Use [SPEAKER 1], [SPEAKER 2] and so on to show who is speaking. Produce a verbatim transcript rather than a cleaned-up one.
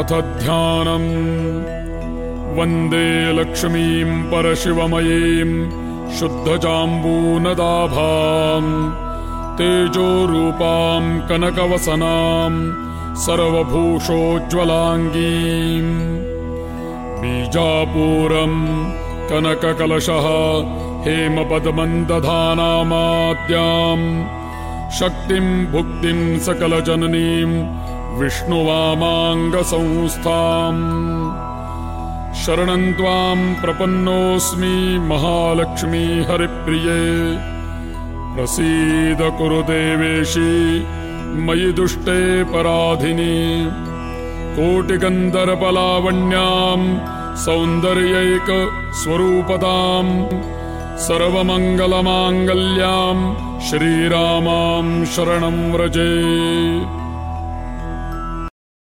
[SPEAKER 1] अथ ध्यानम्। वन्दे लक्ष्मीं परशिवमयीं शुद्धजाम्बूनदाभाम् तेजोरूपां कनकवसनां सर्वभूषोज्ज्वलाङ्गीम्। बीजापूरं कनककलशः हेमपद्मन्दधानामाद्याम् शक्तिं भुक्तिं सकलजननीं विष्णुवामाङ्गसंस्थाम्। शरणं त्वां प्रपन्नोऽस्मि महालक्ष्मी हरिप्रिये। प्रसीद कुरु देवेशी मयि दुष्टे पराधिनि। कोटिगन्धर्वलावण्यां सौन्दर्यैक स्वरूपदां सर्वमङ्गलमाङ्गल्यां श्रीरामां शरणं व्रजे।